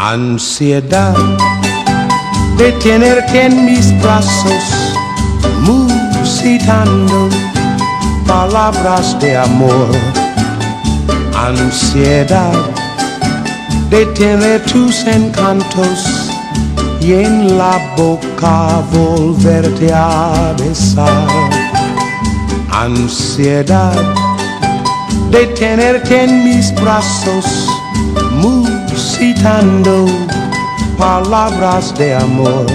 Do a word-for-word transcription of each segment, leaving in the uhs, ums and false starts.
Ansiedad de tenerte en mis brazos, musitando palabras de amor. Ansiedad de tener tus encantos y en la boca volverte a besar. Ansiedad de tenerte en mis brazos, musitando palabras de amor.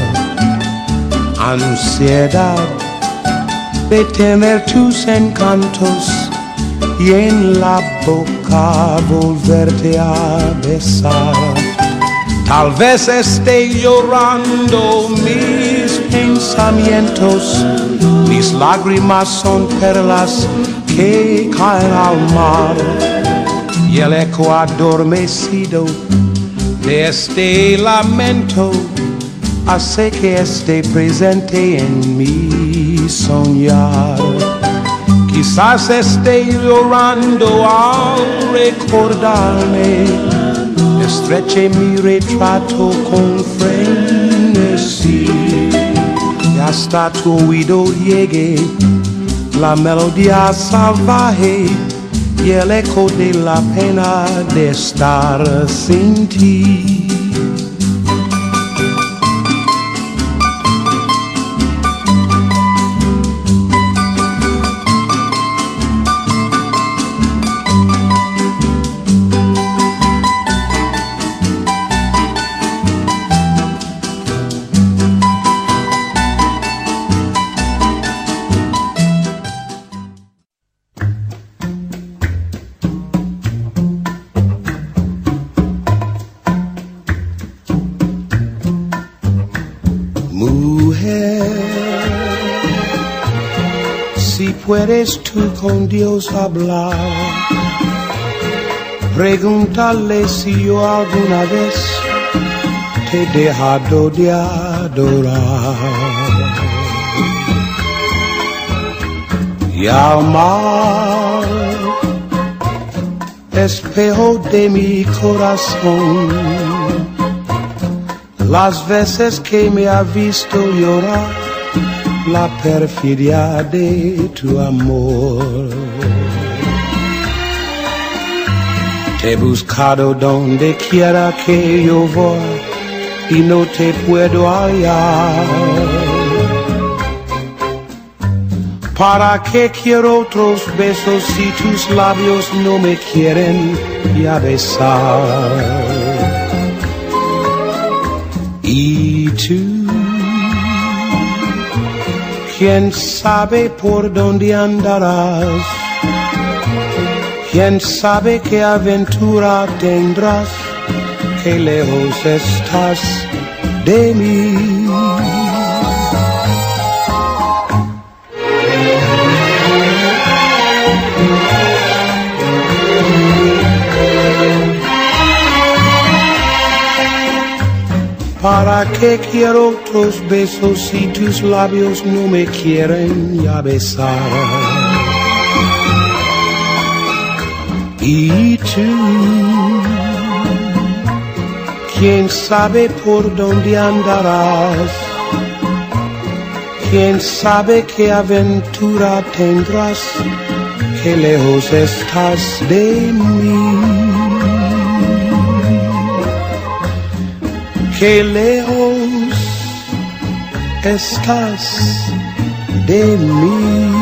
Ansiedad de tener tus encantos y en la boca volverte a besar. Tal vez esté llorando mis pensamientos, mis lágrimas son perlas que caen al mar, y el eco adormecido de este lamento hace que esté presente en mi soñar. Quizás esté llorando al recordarme, estreche mi retrato con frenesí, y hasta tu oído llegue la melodía salvaje y el eco de la pena de estar sin ti. ¿Puedes tú con Dios hablar? Pregúntale si yo alguna vez te he dejado de adorar. Y al mar, espejo de mi corazón, las veces que me ha visto llorar la perfidia de tu amor. Te he buscado donde quiera que yo voy y no te puedo hallar. ¿Para qué quiero otros besos si tus labios no me quieren ya besar? Y tú, ¿quién sabe por dónde andarás? ¿Quién sabe qué aventura tendrás? Qué lejos estás de mí. ¿Para qué quiero otros besos si tus labios no me quieren ya besar? Y tú, ¿quién sabe por dónde andarás? ¿Quién sabe qué aventura tendrás? Qué lejos estás de mí. Qué lejos estás de mí.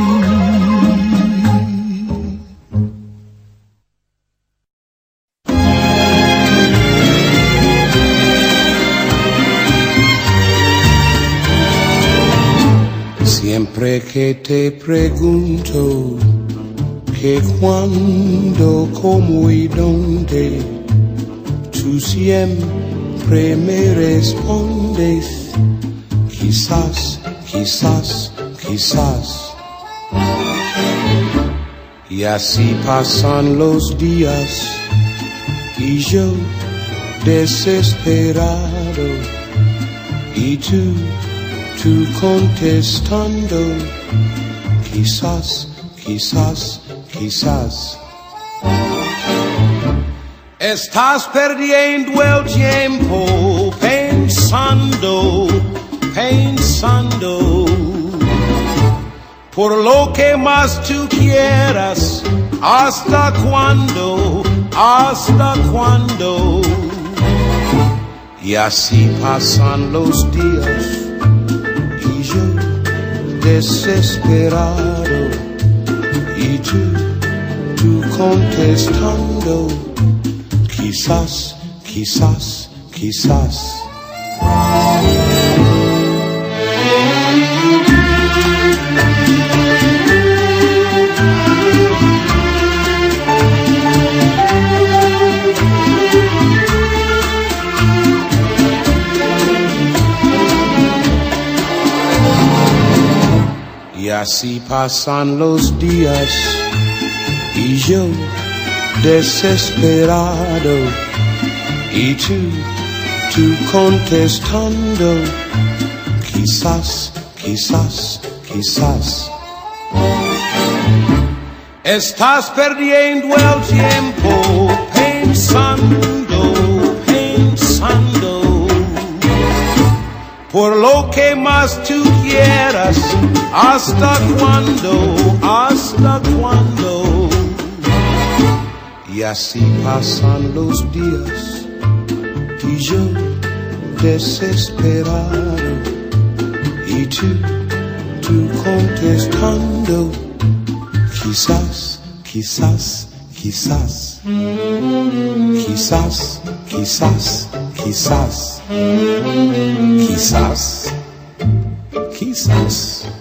Siempre que te pregunto que cuándo, cómo y dónde, tú siempre me respondes, quizás, quizás, quizás. Y así pasan los días y yo desesperado, y tú, tú contestando, quizás, quizás, quizás. Estás perdiendo el tiempo pensando, pensando por lo que más tú quieras. ¿Hasta cuándo? ¿Hasta cuándo? Y así pasan los días y yo desesperado y tú, tú contestando. Quizás, quizás, quizás. Y así pasan los días y yo desesperado y tú, tú contestando. Quizás, quizás, quizás. Estás perdiendo el tiempo pensando, pensando por lo que más tú quieras. ¿Hasta cuándo? ¿Hasta cuándo? Y así pasan los días y yo desesperado y tú, tú contestando. Quizás, quizás, quizás. Quizás, quizás, quizás. Quizás, quizás.